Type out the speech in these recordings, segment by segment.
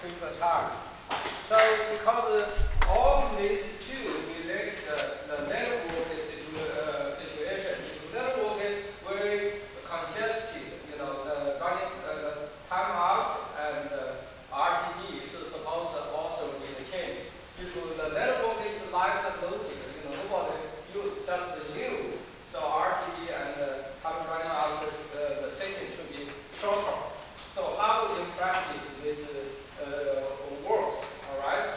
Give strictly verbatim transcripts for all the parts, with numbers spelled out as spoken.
trip time. So because uh, all these two relate the, the network situ uh, situation. If network is very congested, you know, the running uh, the timeout and uh, R T D is supposed to also be the change. If the network is light loaded, you know, nobody use just you. So R T D and uh, time running out, uh, the second should be shorter. So how in practice this uh, works, all right?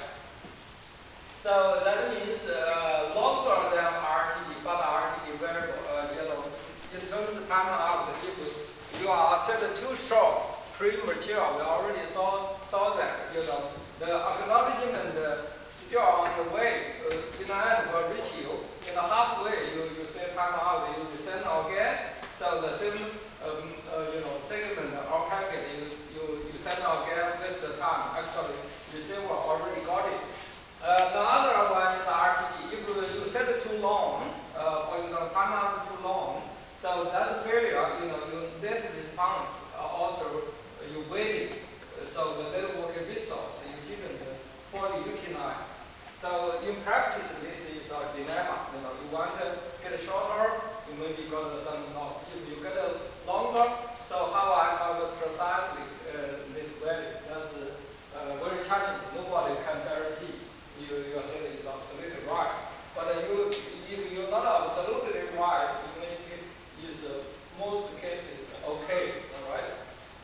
So that means uh, longer than R T D, but R T D variable, uh, you know, in terms of time out, if you are set too short, premature, we already saw, saw that, you know, the acknowledgement uh, still on the way, uh, in the end will reach you. In the halfway, you, you say time out, you send again, so the same, um, uh, you know, segment or packet, you, you, you send again with the time. Actually, receiver already got it. Uh, the other one is R T D. If you set it too long, uh, for example, timeout too long, so that's a failure. You know, your net response uh, also uh, you waiting. Uh, so the network resource you didn't uh, fully utilize. So in practice, this is a dilemma. You know, you want to get shorter, you maybe got some loss. If you get a longer, so how I call it precisely uh, this value? That's uh, very challenging. Nobody can guarantee you your study is absolutely right. But you, if you're not absolutely right, you make it is uh, most cases okay. All right.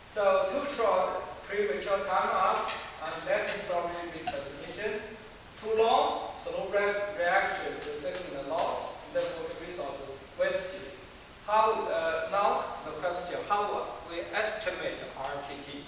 So too short, premature timeout, unnecessary retransmission. Too long, slow re reaction to segment loss, network resource wasted. How uh, now the question? How we estimate R T T?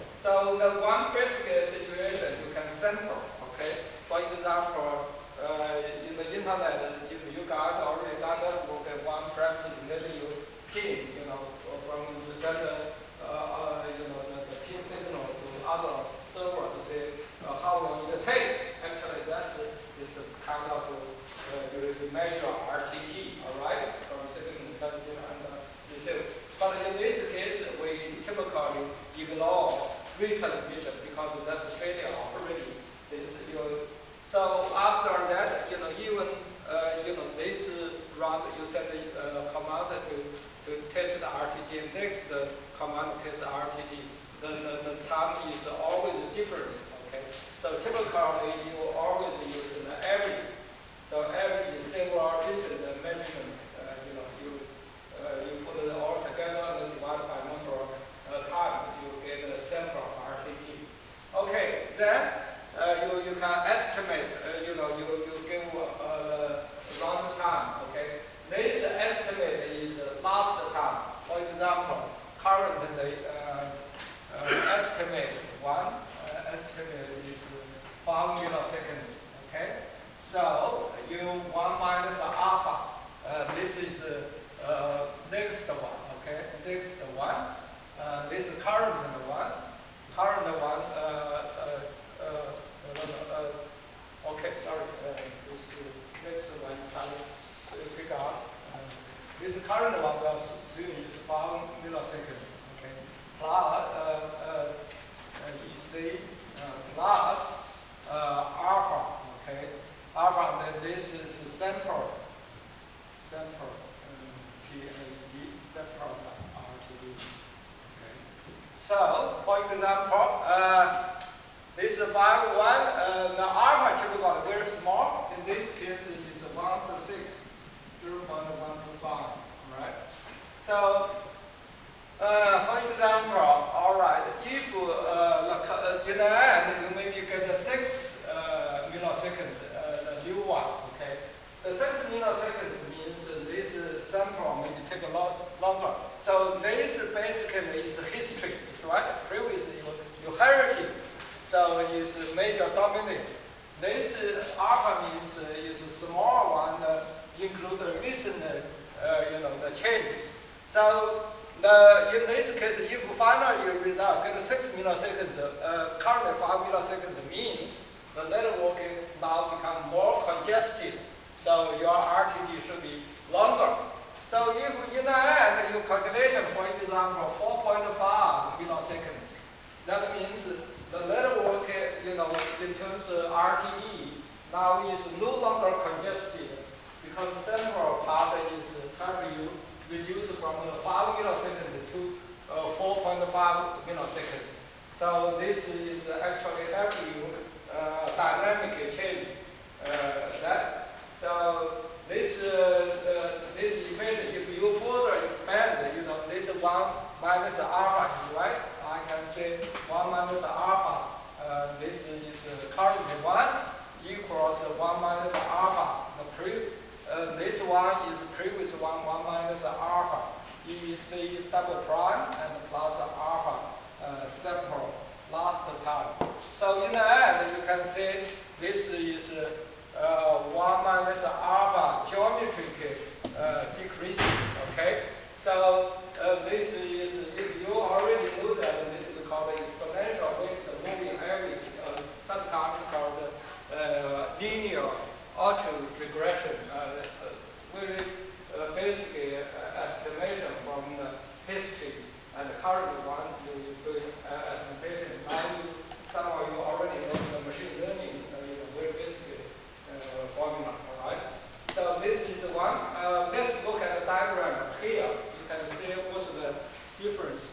So the one basic situation you can sample. Okay. For example, uh, in the internet, if you guys already done that work at one practice, then you pin, you know, from you send a, uh, uh, you know, the, the pin signal to other server to say uh, how long it takes. Actually, that's is kind of uh, you, you measure R T T, all right, from signal intelligence and uh, receive. But in this case, we typically ignore retransmission because that's a failure already. Since you So after that, you know, even uh, you know this round you send the uh, command to to test the R T T, and next uh, command test R T T. The, the the time is always different. Okay, so typically you always use the average. So average is several recent measurement. Uh, you know, you uh, you put it all together and then divide by number of uh, times, you get a sample R T T. Okay, then. Uh, you, you can estimate, uh, you know, you, you give uh, long time, okay? This estimate is uh, last time. For example, currently uh, uh, estimate one, uh, estimate is five milliseconds, okay? So you one minus alpha, uh, this is uh, uh, next one, okay? Next one, uh, this is current one, current one, uh, uh, uh, uh, uh, okay, sorry, uh, this uh, next one you can uh, figure out. Uh, this current one we assume is five milliseconds, okay, plus uh, uh, uh, E C uh, plus uh, alpha, okay, alpha, and then this is sample, sample, um, P A D, sample R T D, okay. So, for example, uh, this is five one, uh, the alpha typically very small. In this case, it is one to six, zero point one two five. Alright. So, uh, for example, alright, if uh, in the end you maybe get the six uh, milliseconds, uh, the new one, okay? The six milliseconds means this sample maybe take a lot longer. So this basically is history, is right? Previously you, you heritage. So it's a major dominant. This uh, alpha means uh, is a small one that include the recent uh, you know the changes. So the in this case, if finally result get six milliseconds, uh, currently five milliseconds means the network now become more congested. So your R T D should be longer. So if in the end your calculation, for example, four point five milliseconds, that means the network know, in terms of R T D, now is no longer congested because central part is trying to reduce from five milliseconds to uh, four point five milliseconds. So this is actually helping you uh, dynamically change uh, that. So this uh, uh, this equation, if you further expand, you know, this one minus alpha is right. I can say one minus alpha. Uh, this is uh, current one equals one minus alpha. The pre, uh, this one is previous one, one minus alpha. E C double prime and plus alpha uh, sample last time. So in the end, you can say this is uh, one minus alpha geometric uh, decrease. Okay. So uh, this is, if you already know that, this is called exponential weighted moving average. Uh, sometimes called uh, linear autoregression. Uh, uh, very uh, basic uh, estimation from the history and the current one. You, you do uh, estimation. Now you, somehow you already know the machine learning, uh, you know, very basic uh, formula. All right. So this is one. Uh, let's look at the diagram here. You can see what's the difference.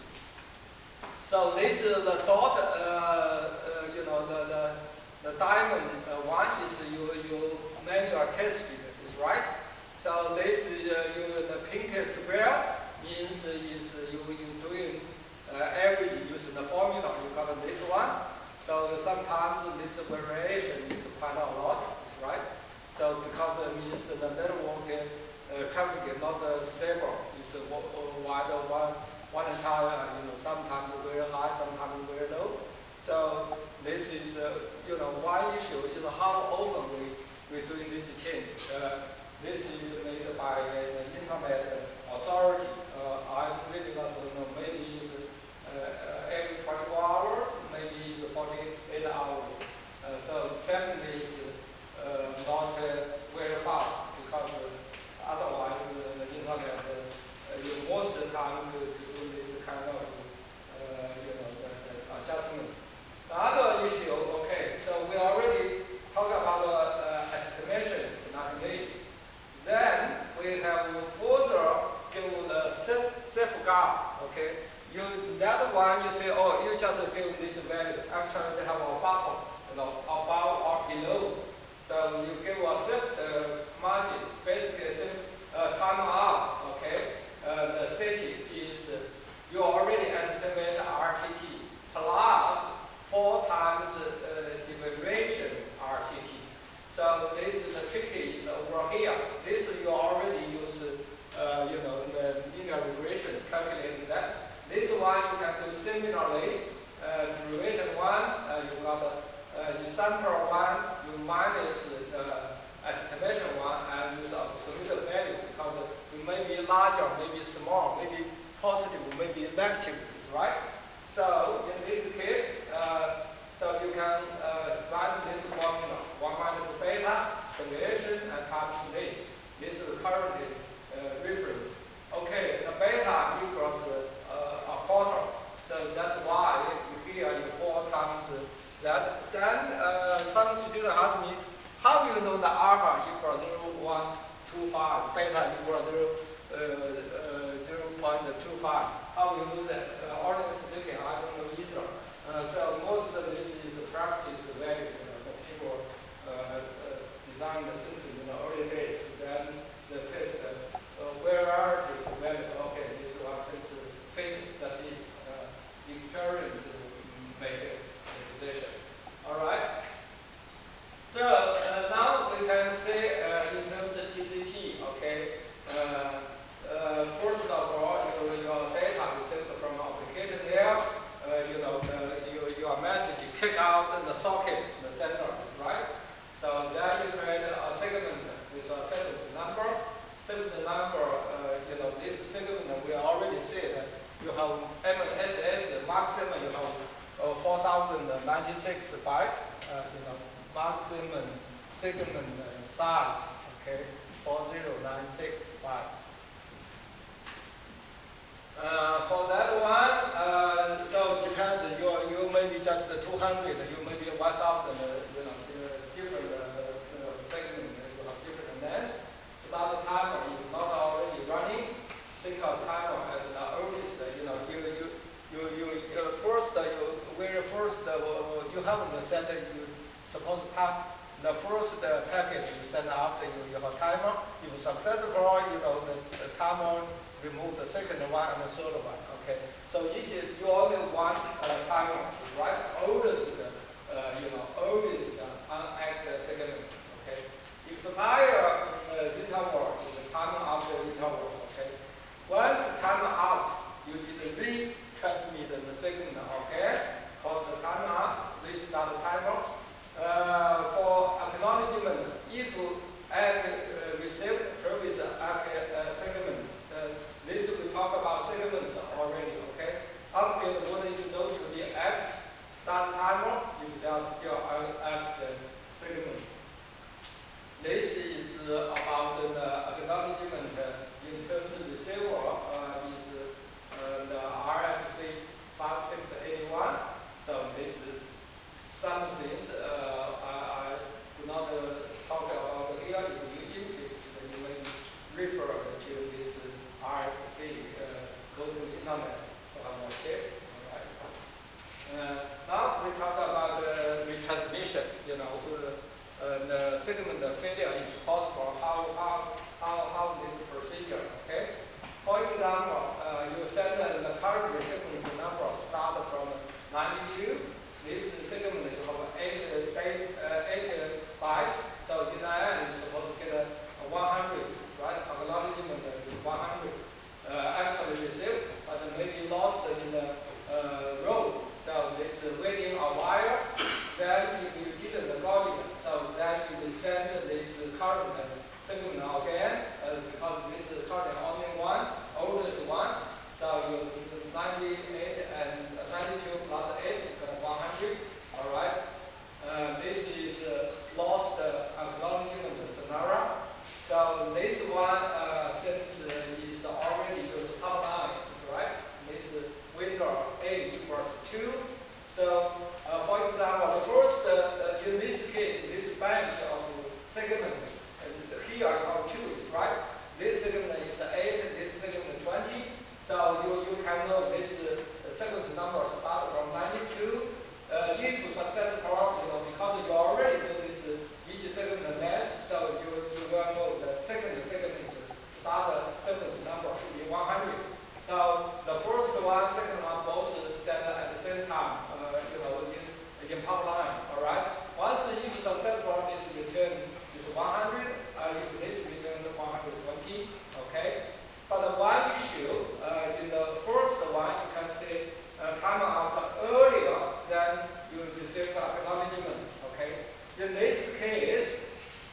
So this is the dot, uh, uh, you know, the, the, the diamond uh, one is you, you manual tested, is right? So this is uh, you, the pink square means uh, is uh, you, you doing uh, average using the formula, you got this one. So sometimes this variation is quite a lot, is right? So because it means the network uh, traffic is not uh, stable, it's uh, wide one one time, uh, you know, sometimes very high, sometimes very low. So this is uh, you know, one issue is how often we we doing this change. Uh, this is made by the Internet Authority. Uh, I really don't know. Maybe it's uh, every twenty-four hours, maybe it's forty-eight hours. Uh, so definitely it's uh, not uh, very fast because uh, otherwise uh, the internet uh, you most of the time to, to do this kind of uh, you know the, the adjustment. The other issue, okay, so we already talked about the uh, estimation, it's like this. Then we have further give the safeguard, okay. You that one you say, oh, you just give this value. Actually, they have a buffer, you know, above or below. So you give a safe uh, margin, basically safe uh, time out, okay. Uh, the city is uh, you already estimate R T T plus four times uh, deviation R T T. So this is the trick is over here. This you already use, uh, you know, the linear regression calculating that. This one you can do similarly. Uh, derivation one, uh, you got uh, you sample one, you minus uh, estimation one, and use absolute value because you may be larger, maybe small, maybe positive, maybe negative, right? So in this case, uh, so you can uh, write this formula: one minus beta deviation and times this. This is the current uh, reference. Okay, the beta equals uh, a quarter. So that's why here you four times that. Then uh, some student ask me, how do you know the alpha equals zero point one two five, beta equals zero, uh, uh, zero point two five? How do you know that? Uh, honestly speaking, I don't know either. Uh, so most of this is practice value. You know, the people uh, uh, design the system in the early days. Then the test uh, variety value. Okay, this one seems fake. That's it. Uh, experience uh, make a decision. All right. So uh, now we can say uh, in terms of T C P. Okay. Uh, uh, first of all, you know, your data received from application there. Uh, you know, the, your, your message kick out in the socket, the sender, right? So then you create a segment with a sequence number. Sequence number, uh, you know, this segment we already said you have M S S maximum, you have uh, four thousand ninety-six bytes, uh, you know, maximum segment size, okay, four thousand ninety-six bytes. Uh, for that one, uh, so depends. You you maybe just two hundred, you maybe one thousand. time, the first uh, packet you send after you, you have timer. If successful, you know, the, the timer remove the second one and the third one, okay? So each, you only one uh, timer, right? Oldest, uh, you know, oldest uh, unactive segment, okay? Expire uh, interval is the timer after interval, okay? Once timer out, you need to retransmit the signal, okay? Cause the timer out, restart the timer. Uh, for acknowledgement, if I uh, receive previous uh, uh, segment, uh, this we talk about segments already, okay? Update what is known to be act, start timer, if there are still act uh, segments. This is uh, about the acknowledgement uh, in terms of receiver uh, is uh, the R F C five six eight one. So this is some things uh, I, I do not uh, talk about here. If you're interested, you may refer to this uh, R F C. Uh, go to the internet to have a check. All right. Uh, now we talk about uh, retransmission. You know, uh, the segment failure is possible. How how how how this procedure? Okay. For example, uh, you send uh, the current sequence number start from ninety-two. This segment you have eight, eight, uh, eight bytes, so in the end you're supposed to get a, a one hundred, right? Acknowledgement is one hundred uh, actually received, but maybe lost in the uh, row. So this uh, waiting a while. Then if you didn't got it, so then you will send this current segment again uh, because this current only one, oldest one. So you ninety-eight and ninety-two plus eight is one hundred. All right. Uh, this is uh, lost uh, acknowledgement scenario. So this one uh, since uh, is already used top line, right? This uh, window A equals two. So uh, for example, the first uh, in this case, this bunch of segments uh, here I call two, right? This segment is eight, this segment twenty. So you, you can know this uh, sequence number start from ninety-two. Uh, if successful, you know, because you already do this uh, each segment length, so you, you will know the second segment start sequence number should be one hundred. So the first one, second one both send at the same time, uh, you know, in, in pipeline, all right? Once if successful, this return is one hundred, uh, if this return one hundred twenty, okay? But the one issue, uh, in the first one, you can say uh, time out earlier than you receive the acknowledgement, okay? In this case,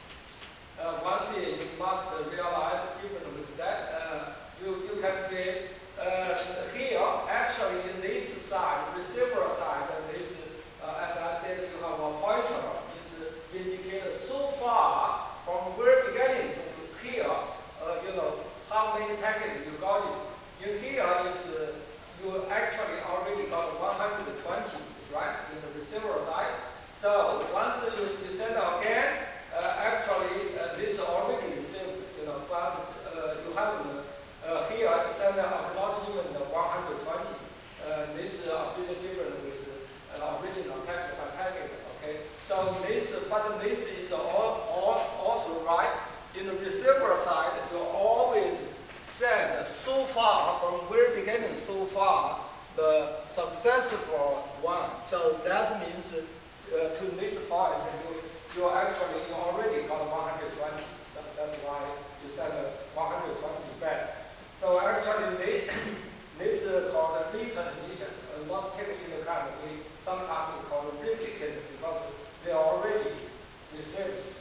uh, one thing you must realize different with that, uh, you, you can say uh, here, actually in this side, receiver side, this, uh, as I said, you have a pointer, is indicated so far from where beginning to here, uh, you know, how many packets you got it. In here is uh, you actually already got one hundred twenty, right, in the receiver side. So once you, you send again, uh, actually uh, this already received, you know, but uh, you have uh, here send an acknowledgement of one hundred twenty. Uh, this is a bit different with uh, original packet by packet. Okay, so this, but this is all, all also right. In the receiver side, you always send so far from where beginning so far the successful one. So that means uh, to this point you you actually you already got one hundred twenty. So that's why you send one hundred twenty back. So actually they, this is called retransmission, uh, not taken into account. We sometimes we call it replicate because they already received.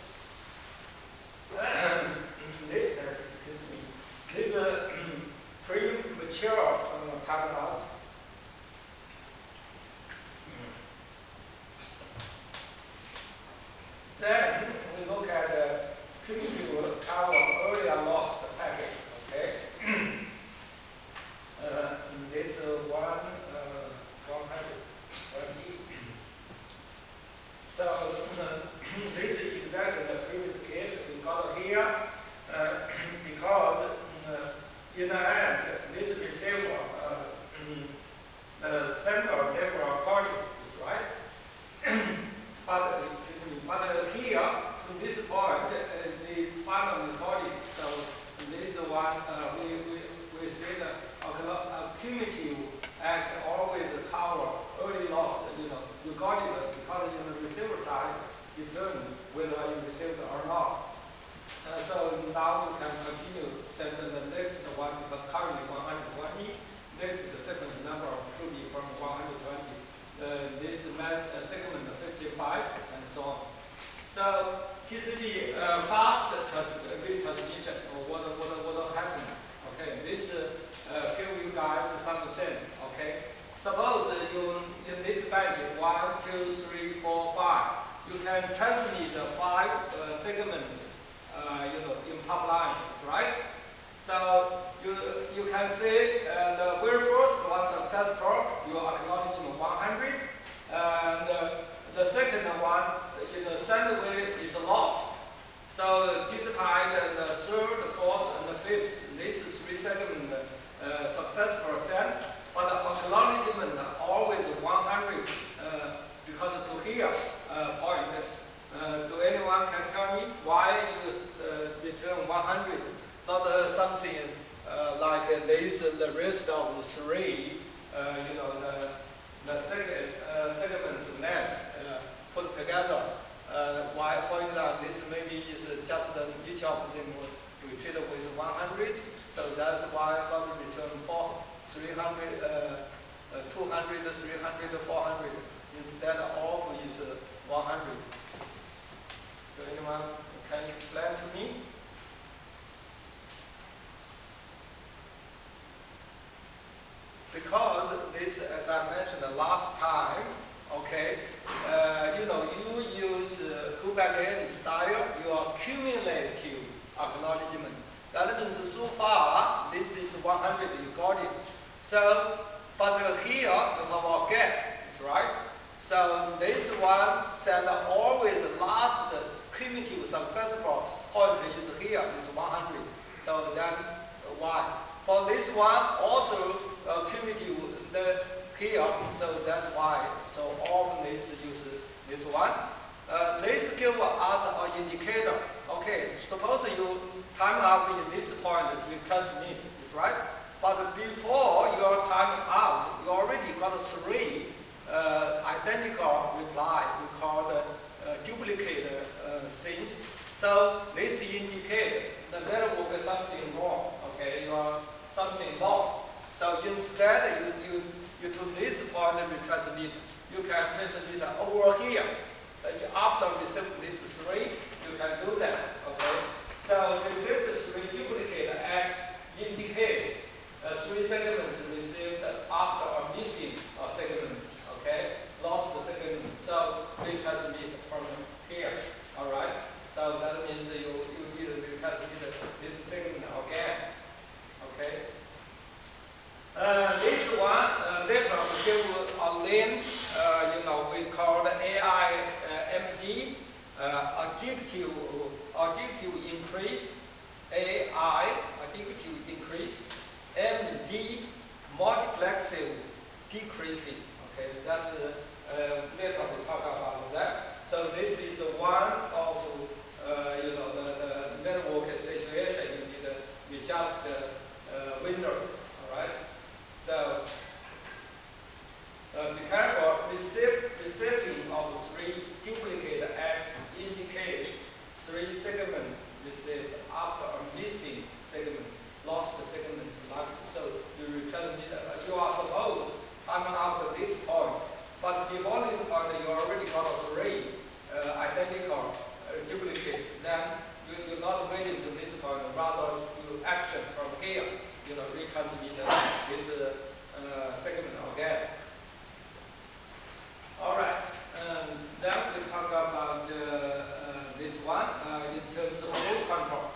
this, uh, excuse me. This uh, premature uh, timeout. Then we look at the cumulative cover earlier lost packet. Okay. uh, this uh, one uh, one hundred twenty. So uh, this is exactly the previous case we got here uh, because uh, in the end this receiver uh, the center never got it, is right. but excuse me, but uh, can transmit five uh, segments, uh, you know, in pipeline, right? So you you can see uh, the very first one successful, you are acknowledging one hundred, and uh, the second one, you know, send wave is lost. So despite the third, fourth, and the fifth, these three segments uh, successful send, but the acknowledgement always one hundred uh, because to here uh, point. Uh, do anyone can tell me why you uh, return one hundred? Not uh, something uh, like uh, this, uh, the rest of the three, uh, you know, the, the second, uh, segments length uh, put together. Uh, why, for example, this maybe is just uh, each of them we treat with one hundred, so that's why not return for three hundred, uh, uh, two hundred, three hundred, four hundred, instead of is uh, one hundred. Do anyone can explain to me? Because this, as I mentioned the last time, okay, uh, you know, you use uh, Kubernetes style, your cumulative acknowledgement. That means so far, this is one hundred, you got it. So, but uh, here, you have a gap, is right? So, this one send always last cumulative successful point is here, is one hundred. So then, uh, why? For this one, also uh, cumulative the here, so that's why. So often this use this one. Uh, this give us an indicator. Okay, suppose you time out in this point you transmit, is right? But before your time out, you already got three uh, identical reply. We call the uh, duplicate uh, things. So this indicate the network is something wrong. Okay, you are something lost. So instead, you, you, you to this point you transmit. You can transmit over here. Uh, after receive this three, you can do that. Okay. So receive the three duplicate X indicates uh, three segments received after a missing a segment. Okay, lost the segment. So we transmit from here. All right. So that means you you need to transmit this segment again. Okay. Uh, this one uh, later we give a name, uh, you know, we call the A I uh, M D, uh, addictive, addictive increase, A I, addictive increase, M D, multiplexing decreasing. Okay, that's uh, uh, later we talk about that. So this is one of uh, you know the, the network situation you need to adjust the uh, Windows. All right. So uh, be careful. Receive, receiving of three duplicate X indicates three segments received after a missing segment, lost segments. Like so, you return it. Uh, you are supposed coming after this point, but before this point, you already got three uh, identical uh, duplicates. Then you you not waiting to this point. Rather, you action from here. You know, retransmit this uh, uh, segment again. All right. Um, then we talk about uh, uh, this one uh, in terms of flow control.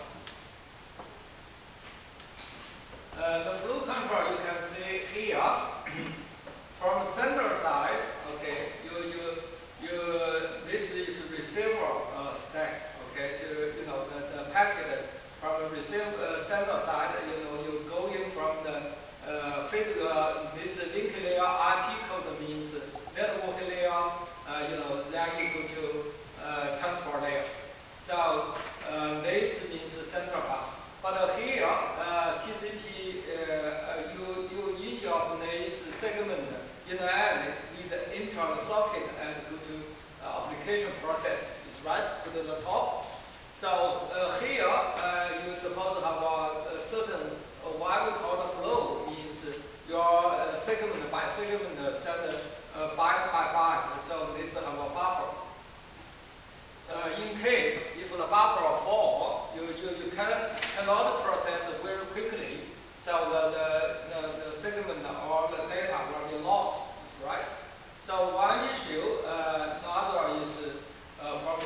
Uh, the flow control you can see here from the center side. Okay, you you you. This is receiver uh, stack. Okay, you, you know the, the packet from the receiver uh, center side. You know you go in from the uh, physical uh, this link layer. I P code means network layer. Uh, you know then you go to uh, transport layer. So uh, this means central part. But uh, here, uh, T C P, uh, you, you each of these segment in the end need the internal socket and go to uh, application process. Is right to the top. So uh, here, uh, you suppose have a, a certain uh, what we call the flow means your uh, segment by segment uh, send uh, byte by byte. So this have a buffer. Uh, in case if the buffer fall, you, you, you can, cannot process very quickly, so the, the, the, the segment or the data will be lost, right? So one issue, uh, the other is uh, from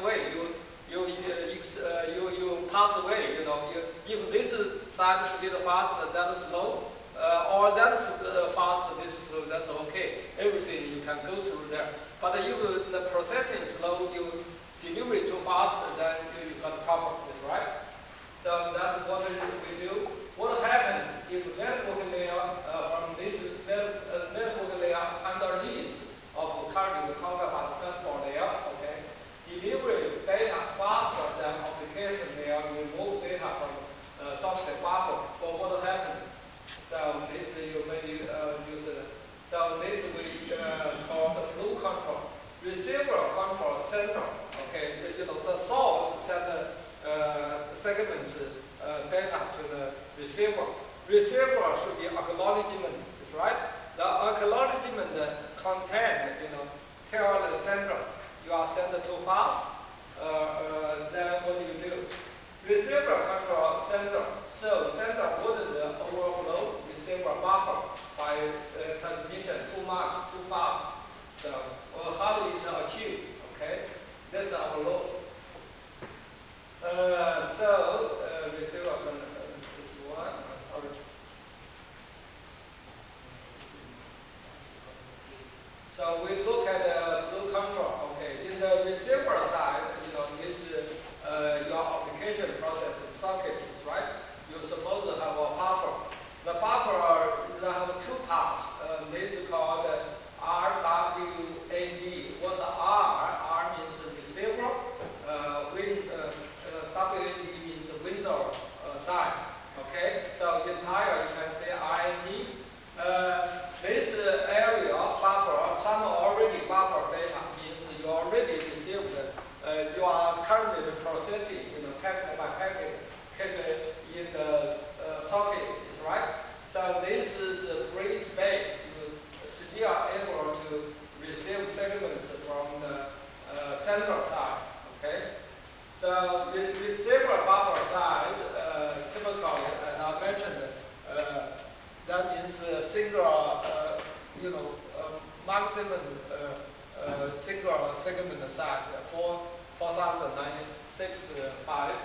away, you you uh, ex, uh, you you pass away. You know, you, if this side speed fast, that is slow, uh, or that is uh, fast, this is slow. That's okay. Everything you can go through there. But if the processing is slow, you deliver too fast, then you, you got problem. That's right. So that's what we do. What happens if network layer uh, from this net, uh, network layer underneath of currently we talk about transport layer, okay? Delivery data faster than application layer remove data from uh, software buffer. But what happens? So this you maybe uh, use it. So this we uh, call the flow control. Receiver control center. Okay, you know the source send the uh, segments uh, data to the receiver. Receiver should be acknowledgement, is right? The acknowledgement content, you know, tell the sender you are sending too fast. Uh, uh, then what do you do? Receiver control sender. So sender wouldn't overflow receiver buffer by uh, transmission too much, too fast. So well, how do you achieve? Okay, that's our law. Uh, so uh, receiver control uh, is one. Uh, sorry. So we look at the flow control. Okay, in the receiver side, you know, this uh, your application processing socket is right. You're supposed to have a buffer. The buffer they have two parts. Uh, this is called R W A D. What's R? R means receiver. Uh, win, uh, uh, W A D means window uh, side. Okay, so entire you can say R and D. Uh, this uh, area buffer, some already buffer data means you already received, uh, you are currently processing, you know, packet by packet, packet in the uh, socket, is right? So this is a free space. You still are able to receive segments from the uh, central side, okay? So the receiver buffer size, uh, typically, as I mentioned, uh, that means a single, uh, you know, uh, maximum uh, uh, single segment size for four thousand ninety-six bytes.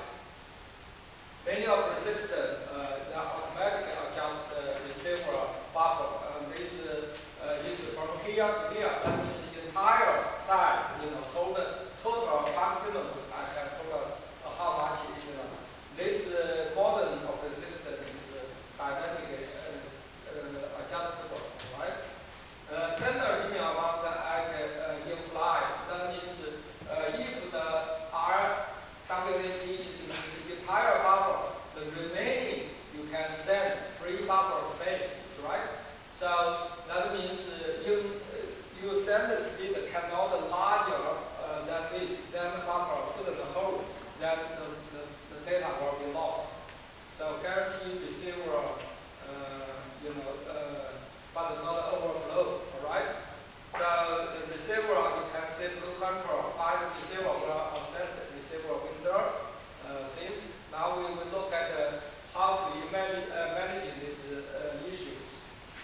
Many of the systems uh, they automatically adjust uh, receiver buffer. Um, this uh, is from here to here. That means the entire size, you know, total total maximum. I can total uh, how much is you know. This uh, modern of the system is uh, dynamically uh, uh, adjustable, right? Uh, sender linear amount at uh, in flight. That means uh, if the R W A D is the entire buffer, the remaining you can send free buffer space, right? So that means uh, you uh, you send the speed cannot larger uh, than this, then the buffer couldn't hold, then the, the, the data will be lost. So guarantee receiver, uh, you know, uh, but not overflow, all right? So the receiver, you can say flow control by the receiver will access the receiver window uh, things. Now we will look at uh, how to manage, uh, manage these uh, issues.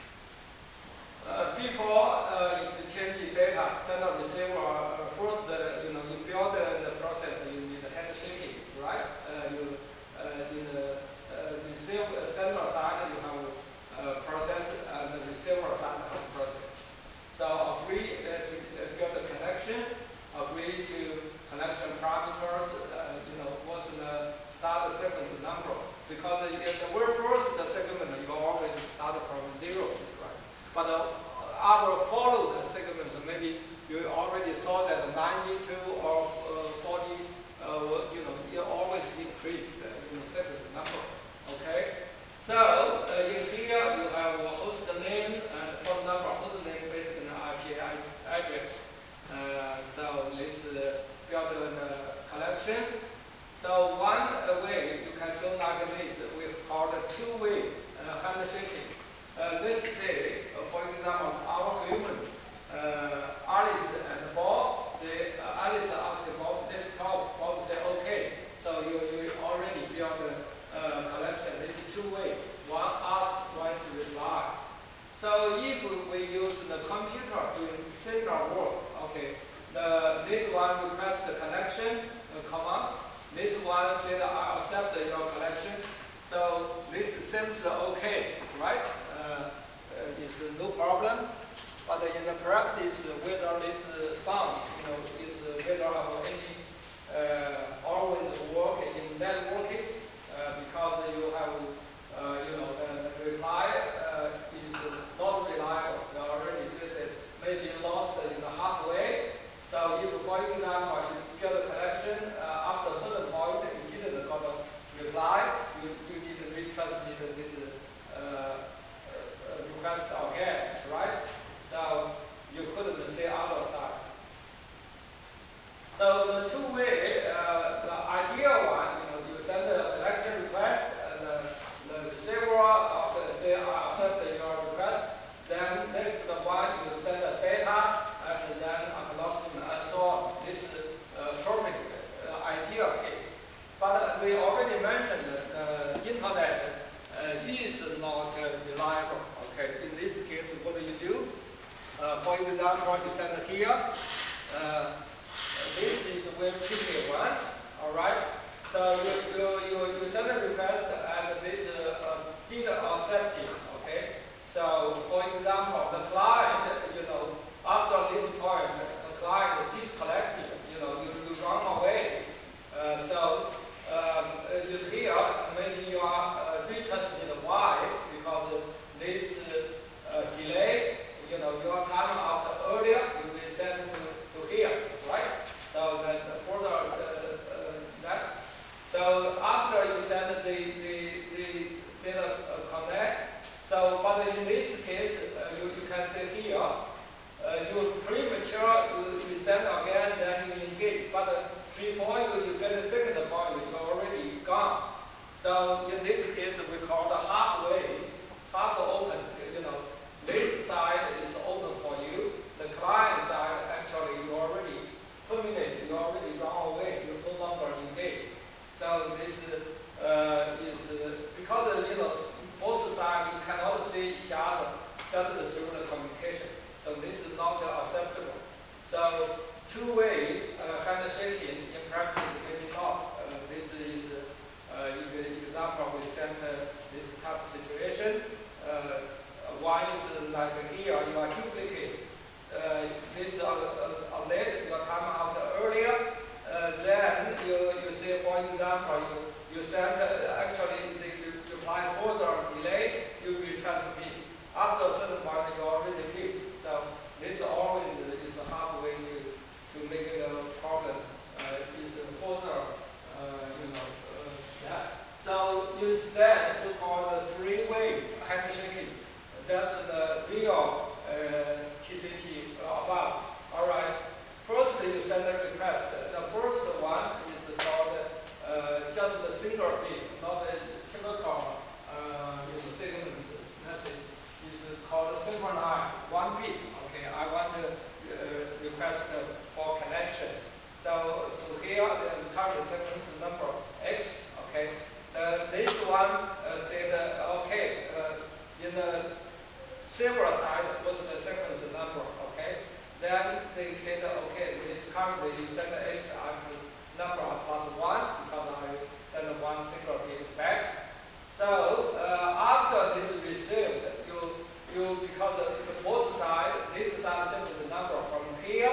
Uh, before uh, exchanging data, sender receiver, uh, first, uh, you know, you build uh, the process, you need handshaking, right? Uh, you, uh, in the uh, receive, uh, sender side, you have uh, process, and the receiver side have process. So agree uh, to uh, build the connection, agree to connection parameters, uh, you know, what's the start sequence number. Because in the very first the segment, you always start from zero, right? But uh, our followed segments, maybe you already saw that ninety-two or uh, forty, uh, you know, you always increase the you know, sequence number. Okay? So uh, in here you have a host name and phone number. Host name based on I P address. Uh, so this uh, build the collection. So one uh, way you can do like this, we call the two-way uh, handshaking. Uh, let's say, uh, for example, our human, uh, Alice and Bob, say, uh, Alice asked Bob, let's talk. Bob say, okay. So you, you already build a uh, collection. This is two-way. One ask, one to reply. So if we use the computer doing similar work, okay, the, this one requests the connection, this one said I accept your collection. So this seems okay, right? Uh, uh, it's no problem. But in the practice, whether this uh, sum, you know, is uh, whether have any uh, always work in networking, uh, because you have, uh, you know, the reply uh, is not reliable. The already says it maybe lost in the halfway. So if, for example, you get a collection uh, after a certain point, you didn't got a reply, you, you need to retransmit this uh, uh, request again, right? So you couldn't say other side. So the two-way, uh, the ideal one, you know, you send a collection request, and the, the receiver uh, say I accept your request. Then next the one you send the data, and then acknowledgement and so on. This is a perfect uh, ideal case. But we already mentioned that the internet uh, is not uh, reliable. Okay, in this case, what do you do? Uh, for example, you send it here. Uh, this is web P K one. All right. So you you you, you send a request, and this uh, did accept it. Okay. So for example, the client, you know, after this point, the client disconnected. You know, you, you run away. Uh, so um, you here maybe you are uh, retesting why, because this uh, delay, you know, your time after earlier will be sent to, to here, right? So that further uh, uh, that. So after you send the the the set up uh, connect. So but in this case, uh, you you can say here. Uh, you premature, you, you send again, then you engage. But uh, before you, you get the second point, you're already gone. So in this case, we call the halfway, half open. You know, this side is open for you. The client side, actually, you already terminated. You already run away. You no longer engage. So this uh, is uh, because uh, you know both sides you cannot see each other just through the communication. So this is not acceptable. So two-way uh, handshaking in practice maybe not. Uh, this is uh, an example we sent uh, this type of situation. Uh, one is like here you are duplicate. Uh, this uh, uh, late your time out earlier. Uh, then you you say for example you you send uh, actually the reply further delay you will transmit. After a certain point, you already leave. So this always is a hard way to, to make it a problem. Uh, is further, uh, you know, uh, that. So instead, so-called three-way handshaking. That's the real uh, T C P above. All right. First, you send a request. The first one is called uh, just a single bit, not a typical uh, segment message. Is called synchronize one bit. Okay, I want to uh, request for connection. So to here the current sequence number X. Okay, uh, this one uh, said uh, okay uh, in the server side was the sequence number. Okay, then they said okay this currently you send the X number plus one because I send one single bit back. So uh, after this is received, you you because of the both side, this side sends the number from here.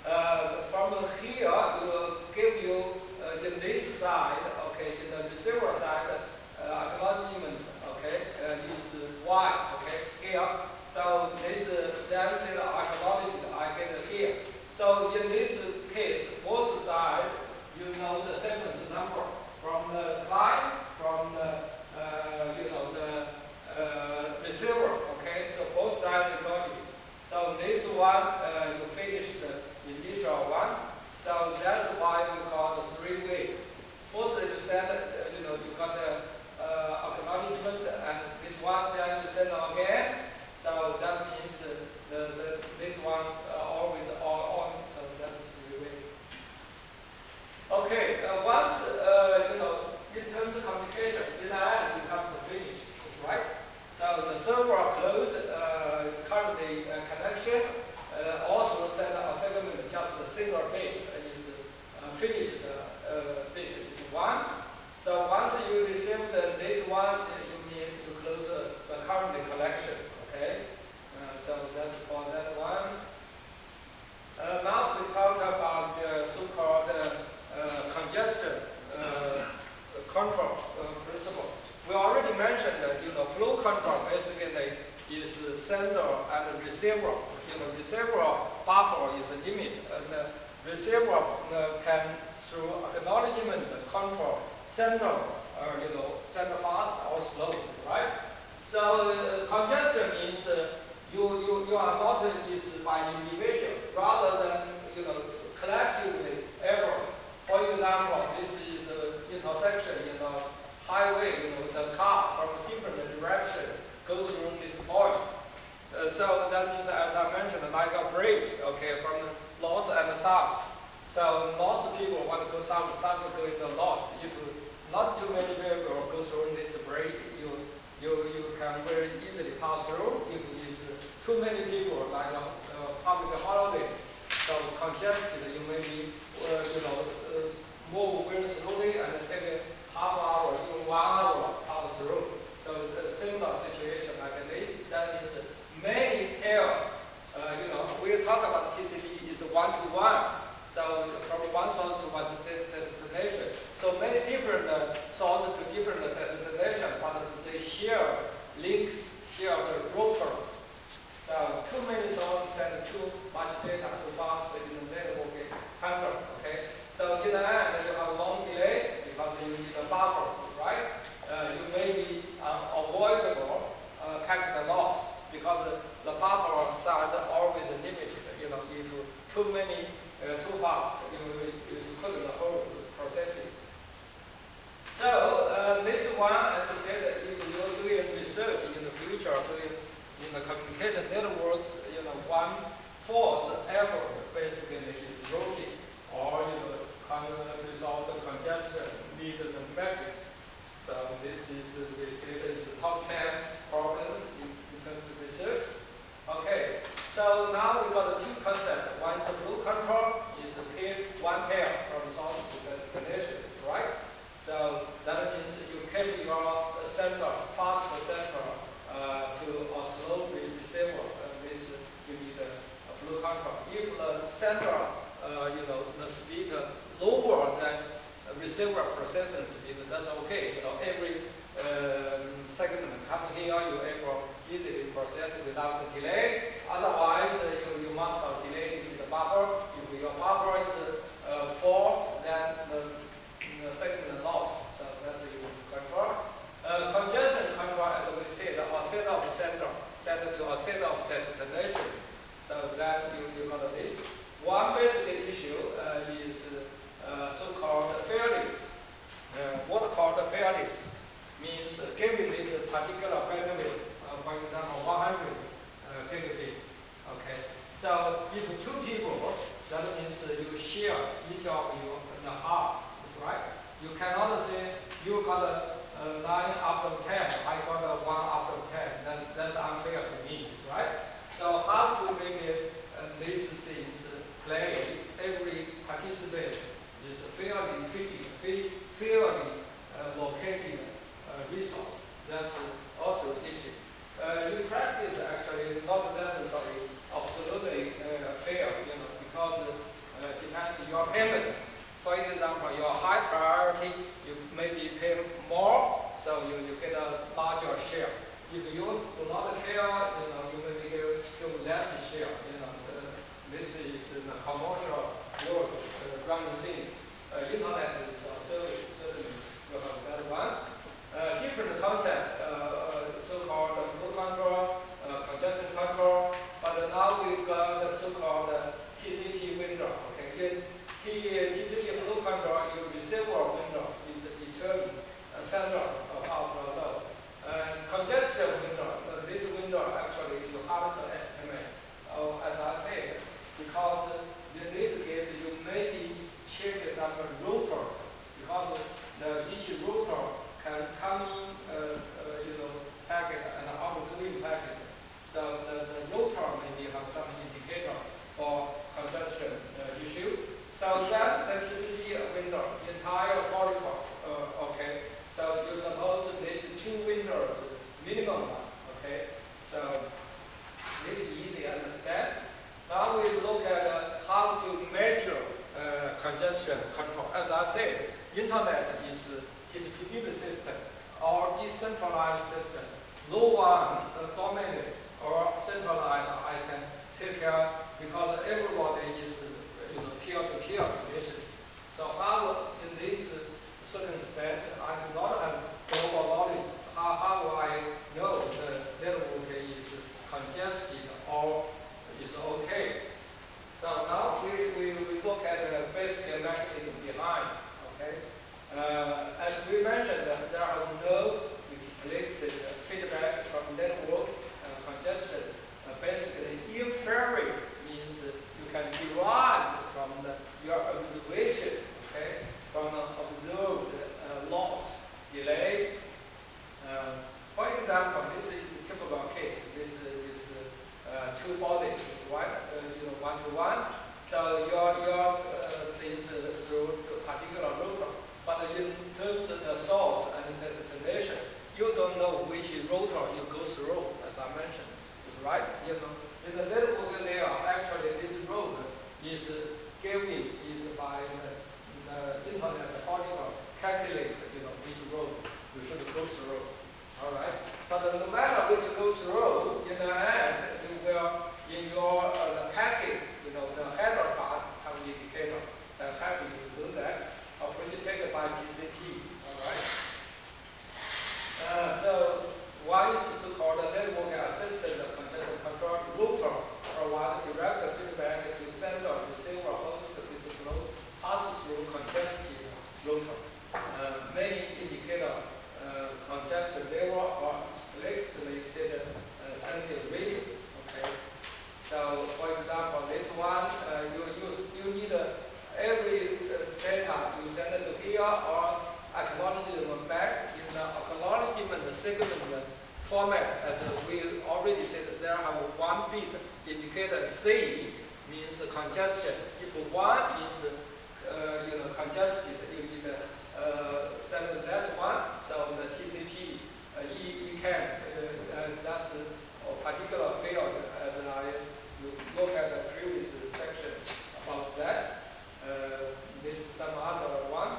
Uh, from here, we will give you uh, in this side, okay, in the receiver side, uh, acknowledgement, okay, uh, is Y, okay, here. So this uh, then say the acknowledgement I get here. So in this case, both sides, you know the sequence number from the client, from the Uh, you know, the uh, receiver, okay? So both sides you got it. So this one, uh, you finish the initial one. So that's why we call the three-way. First you send, uh, you know, you got the uh, acknowledgement, and this one then you send again. So that means uh, the, the, this one uh, always all on. So that's the three-way. Okay, uh, once, uh, you know, in terms of communication, in the end, you have to finish. That's right. So the server closed uh, currently uh, connection. Uh, also send a segment just a single bit is uh, finished uh, bit is one. sender and the receiver. You know, receiver buffer is a limit, and the receiver uh, can, through acknowledgement control, sender, uh, you know, send fast or slow, right? So uh, congestion means uh, you, you, you are not uh, is by individual, rather than, you know, collectively effort. For example, this is an intersection in a highway, you know, the car from a different direction goes through this point. Uh, so that means, as I mentioned, like a bridge, okay, from the north and the south. So north people want to go south, south go in the north. If not too many people go through this bridge, you you you can very easily pass through. If it's too many people, like uh, public holidays, so congested, you may be, uh, you know, uh, move very slowly and take a half hour, even one hour pass through. So a similar situation like this. That means many pairs. Uh, you know, we talk about T C P is one to one. So from one source to one destination. So many different uh, sources to different destination, but they share links, share the routers. So too many sources send too much data too fast in the network handle. Okay. So in the end, you have a long delay because you need a buffer, right? Uh, you may be uh, avoidable uh, packet loss because the buffer size is always limited. You know, if too many, uh, too fast, you, you, you couldn't hold processing. So uh, this one, as I said, if you're doing research in the future, doing in the communication networks, you know, one fourth effort basically is routing, or you know, con resolve the congestion, need the metrics. So this is uh, we say that is the top ten problems in, in terms of research. Okay, so now we got two concepts. One is the flow control, is a pair, one pair from source to destination, right? So that means you keep your sender, fast sender uh, to a slow receiver. Uh, this you need a, a flow control. If the sender, uh, you know, the speed lower than receiver processing speed, that's okay. You know, every um, segment coming here, you able easily process without delay. Otherwise, uh, you, you must have delay in the buffer. If your buffer is uh, full, then the, the segment lost. So that's you control. Uh, congestion control, as we said, a set of sender, sender to a set of destinations. So then you, you got this. One basic issue uh, is uh, so-called fairness. Uh, what called fairness means uh, given this particular bandwidth, uh, for example, one hundred uh, gigabit. Okay. So if two people, that means uh, you share each of you in a half, right? You cannot say you got a uh, nine out of ten, I got a one out of ten. Then that's unfair to me, right? So how to make it, uh, these things uh, play every participant is fairly treated, fairly uh, located uh, resource. That's uh, also an issue. Uh, in practice, actually, not necessarily absolutely uh, fair, you know, because uh, it depends on your payment. For example, your high priority, you maybe pay more, so you, you get a larger share. If you do not care, you know, you maybe give, give less share. You know, uh, this is in the commercial world uh, running things. Uh, internet is a service, certainly you have that one. Uh, different concept, uh, so-called flow control, uh, congestion control, but now we got the so-called uh, T C P window. Okay, in T, T C P flow control, your receiver window is determined uh, sender of outflow load. And congestion window, uh, this window actually is hard to estimate. Uh, as I said, because in this case you maybe check some routers, because the each router can come in, uh, uh, you know, packet and outgoing packet. So the, the router maybe have some indicator for congestion uh, issue. So then the T C P window, entire protocol, uh, okay. So you suppose these two windows, minimum one, okay. So this is easy to understand. Now we look at uh, how to measure uh, congestion control. As I said, internet is uh, distributed system or decentralized system. No one uh, dominates or centralized, I can take care because everybody is you know peer-to-peer relations. So how in this circumstance I do not have global knowledge. How, how do I know the network is congested or is okay? So now we, we, we look at the basic mechanism behind. Okay. Uh, as we mentioned, uh, there are no explicit feedback from network uh, congestion. Uh, basically, inferring means you can derive from the, your observation, okay, from the observed uh, loss, delay. Uh, for example, this is a typical case. This is uh, two bodies, right? Uh, you know, one to one. So your your uh, things uh, through a particular router, but in terms of the source and destination, you don't know which router you go through, as I mentioned. Is right? You know, in the network layer, actually this route is given is by the, the internet protocol calculate, you know, which road you should go through. All right. But no matter which you go through, in the end, you will in your uh, the packet, you know, the header part have an indicator that help you to do that, or which is taken by T C P. All right. Uh, so one is so-called network assisted congestion control router, provide direct feedback to sender, receiver, host with flow pass through congested router. Uh, many indicator uh, congestion level or explicitly said uh, sending radio. Okay. So for example, this one uh, you use you need uh, every uh, data you send it to here or acknowledgement back in the acknowledgement segment format, as we already said, there have one bit indicator C means congestion. If one is uh, you know congested, you need uh, send less one. So the T C P uh, E, E can uh, uh, that's a particular field as I look at the previous section about that. Uh, this is some other one.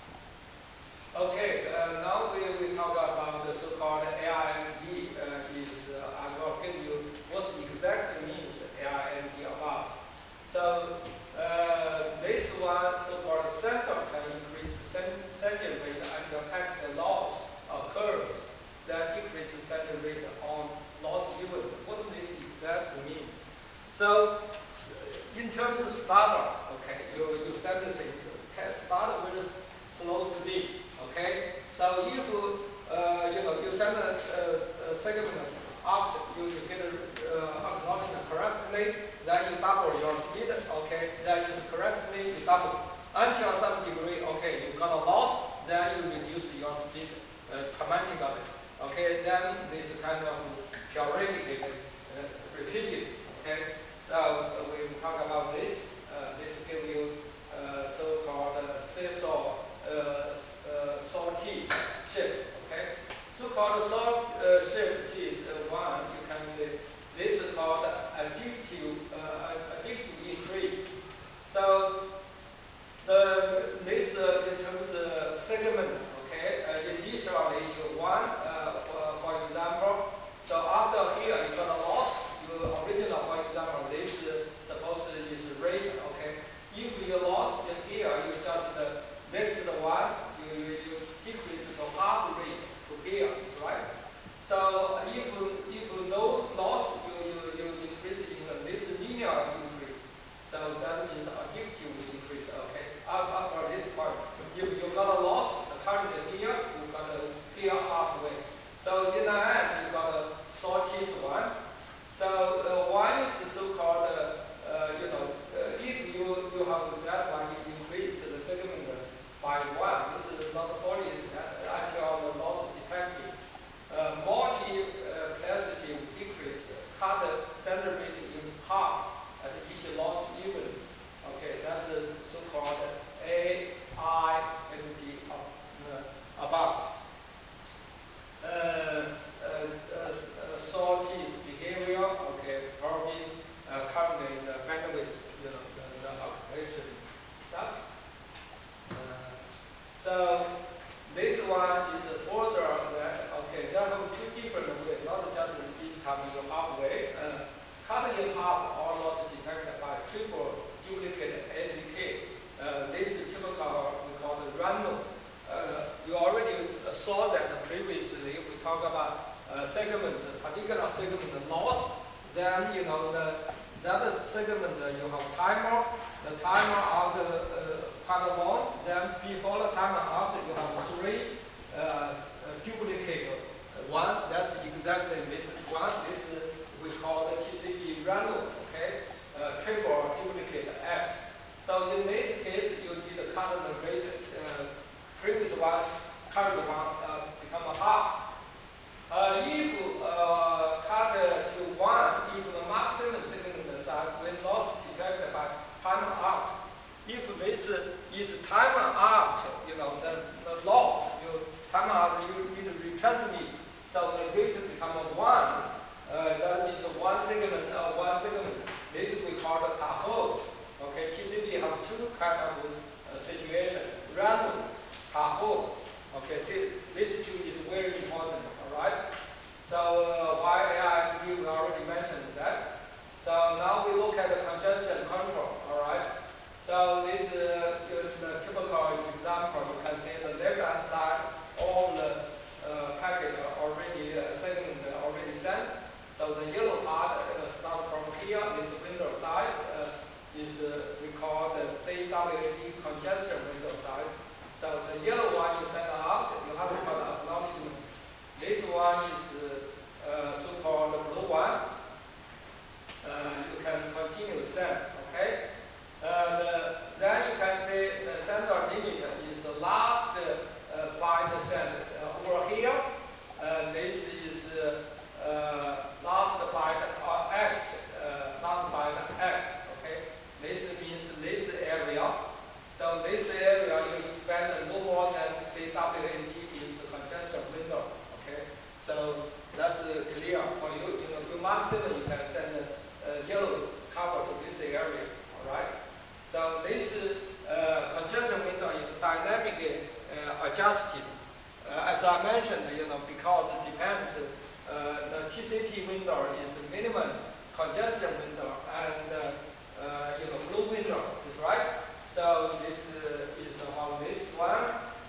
Okay, uh, now we will talk about the so-called A I M D. Uh, is uh, I will give you what exactly means A I M D above. So uh, this one so-called sender can increase sending rate until packet loss occurs. That decreases sending rate on loss event. What this exactly means? So in terms of starter, okay, you you send the things. Start with slow speed. Okay, so if uh, you know you send a, a, a segment object, you, you get uh, acknowledgement correctly, then you double your speed. Okay, then you correctly you double until some degree. Okay, you got a loss, then you reduce your speed uh, dramatically. Okay, then this kind of periodically uh, repeated. Okay, so uh, we will talk about this. Uh, this gives you uh, so-called uh, seesaw uh, uh, sawtooth shape. Okay, so-called saw uh, shape is uh, one. You can see this is called addictive uh, addictive increase. So the this uh, in terms of segment. Okay, uh, initially you want uh, for for example. So after here you got segment, particular segment loss, then you know the that segment uh, you have timer, the timer after uh, quite long, then before the timer after you have three uh, uh, duplicate. Uh, one, that's exactly this one, this uh, we call the T C P random, okay, uh, triple duplicate X. So in this case, you need to cut the rate, uh, previous one, current one uh, become a half. Uh, if uh, cut uh, to one, if the maximum segment size when loss detected by timer out, if this is timer out, you know the, the loss, you timer out, you need to retransmit, so the rate become a one. Uh, that means one segment, uh, one segment. This we call the tahoe. Okay, T C P have two kind of uh, situation: random, tahoe. Okay, this, this two is very important. All right. So uh, why A I M D we already mentioned that. So now we look at the congestion control. All right. So this uh, is the typical example. You can see the left hand side, all the uh, packets are already uh, segment already sent. So the yellow part uh, start from here. This window side uh, is uh, we call the C W A D congestion window side. So the yellow one you send out, you have to call the acknowledgement. This one is uh, uh, so-called blue one. Uh, you can continue send, okay? Uh, the, then you can see the sender limit is the last uh, byte sent uh, over here. Uh, this is uh, uh, last byte uh, act, uh, last byte act, okay? This means this area. So this area you expand no more than C W A D is the congestion window, okay? So that's uh, clear for you. You know, your maximum you can send uh, yellow cover to this area, all right? So this uh, congestion window is dynamically uh, adjusted. Uh, as I mentioned, you know, because it depends, uh, the T C P window is minimum congestion window and uh, uh, you know, blue window is right. So this uh, is on this one.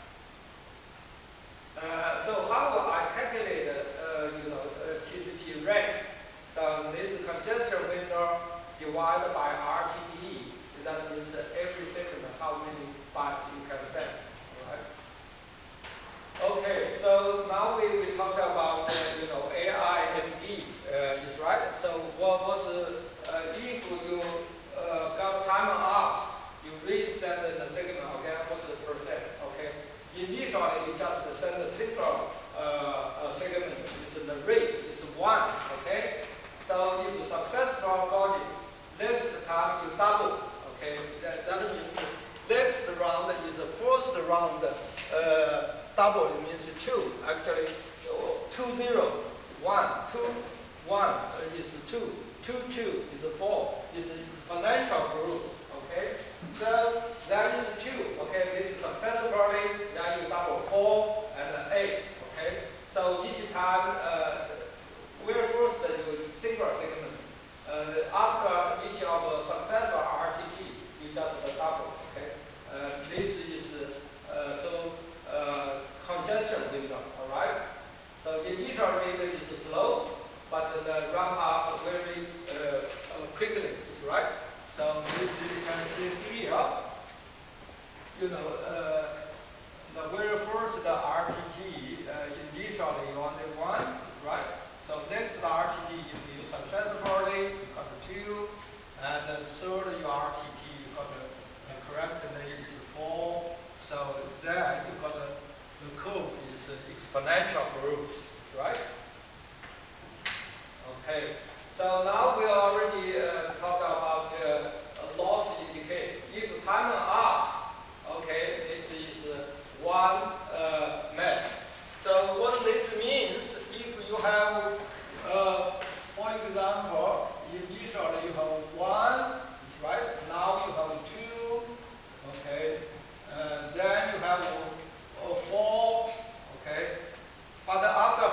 Uh, so how I calculate uh, you know uh, T C P rank? So this congestion window divided by R T D. That means uh, every second how many bytes you can send. Right? Okay. So now we, we talk about uh, you know A I M D uh, is right. So what was uh, uh, if you uh, got timer out, you resend the signal again. What's the process? Okay. Initially, you just send a single uh, a segment. It's the rate is one. Okay. So if you successful got it, next time you double. Okay. That, that means next round is the first round. Uh, double it means two. Actually, two zero, one, two, one is two, two two is four. It's exponential groups. Okay. So that is two. Okay. This is successfully. Then you double four and eight. Okay. So each time, uh, where first you single segment. Uh, after each of the successor R T T, you just double. Okay. Uh, this is uh, so uh, congestion window. All right. So the initial rate is slow, but the ramp up very uh, uh, quickly. Is right. So this you can see here. You know, uh, the very first the R T T uh, initially you only one. Is right. So next the R T T if you successfully you got the two, and the third your R T T you got the uh, correctly is four. So there you got the, the curve is uh, exponential growth, right? Okay. So now we already uh, talked about uh, loss indicator. If timer out, okay, this is uh, one uh, mesh. So what this means, if you have, uh, for example, initially you have one, right? Now you have two, okay, and then you have uh, four, okay. But after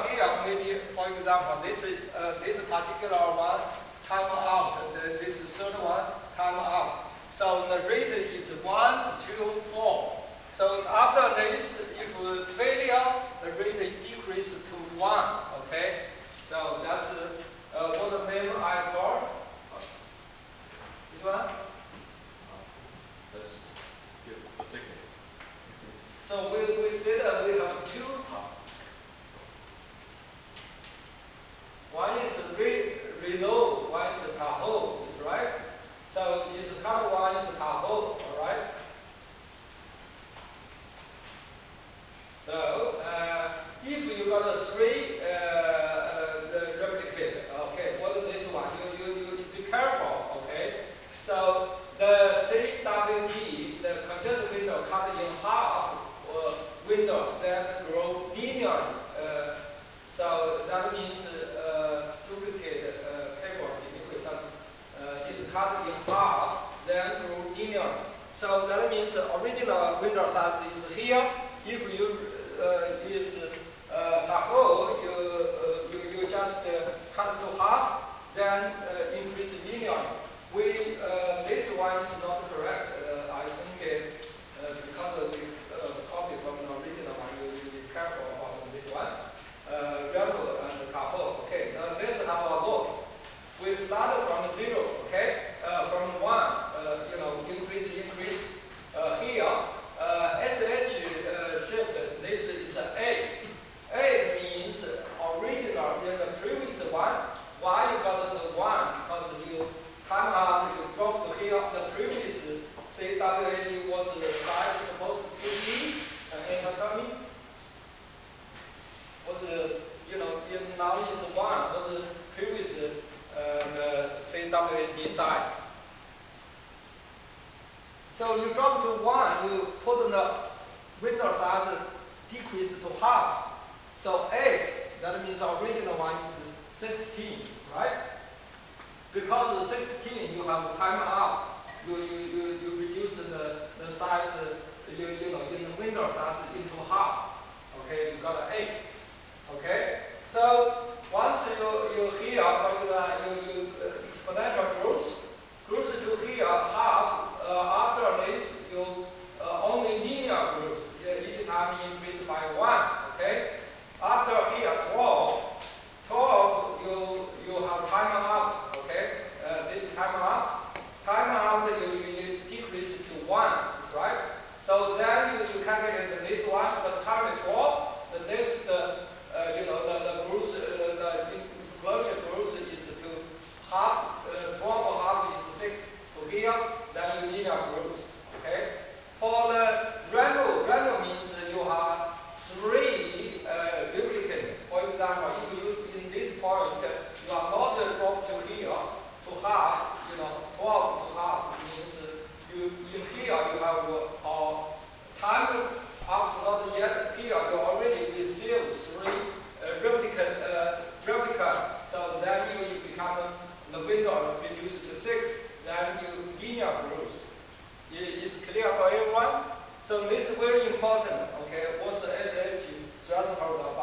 means original window size is here. If you uh, is uh, Tahoe, you, uh, you, you just uh, cut to half, then uh, increase linearly. We, uh, this one is not correct. Uh, I think uh, because we uh, copy from the original one, you need to be careful about this one. Uh, Rebel and Tahoe. Okay, now this is how I look. We start from zero, okay, uh, from one, uh, you know, increase, increase. Uh, here, uh, S H uh, shift, this is eight. eight means original in the previous one. Why you got the one? Because you time out, you drop to here. The previous C W A D was the size supposed to be. Uh, enter tell me. Was uh, you know, in, now is one. Was the previous uh, C W A D size. So you drop to one, you put the window size decrease to half. So eight, that means the original one is sixteen, right? Because of sixteen, you have time out. You, you, you, you reduce the, the size, uh, you, you know, in the window size into half. Okay, you got eight. Okay? So once you, you here, for example, you, you uh, exponential growth, growth to here half, uh, after this, you uh, only linear growth. Each time increase by one. Okay? After here, twelve, twelve, you, you have time out. Okay? Uh, this is time out. Time out, you, you, you decrease to one. Right? So then you, you calculate this one, the current twelve, the next, uh, uh, you know, the, the growth, uh, the explosion growth is to half, uh, twelve half is six to here, then you linear growth. Okay? For the random, random means you have three uh, lubricant. For example, if you in this point you are not uh, dropped to here to half, you know, twelve to half means you in here you have uh, time up to not yet here you already receive three uh, replicant uh, replica. So then you become uh, the window reduced to six. Then you linear growth. Is clear for everyone? So this is very important. Okay, what's the S H threshold about?